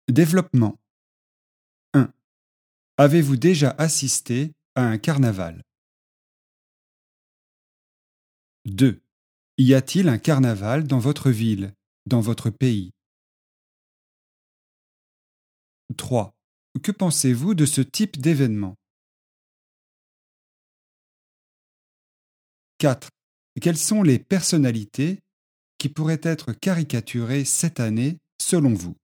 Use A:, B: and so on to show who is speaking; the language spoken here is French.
A: Développement. 1. Avez-vous déjà assisté à un carnaval? 2. Y a-t-il un carnaval dans votre ville, dans votre pays? 3. Que pensez-vous de ce type d'événement? 4. Quelles sont les personnalités qui pourraient être caricaturées cette année selon vous?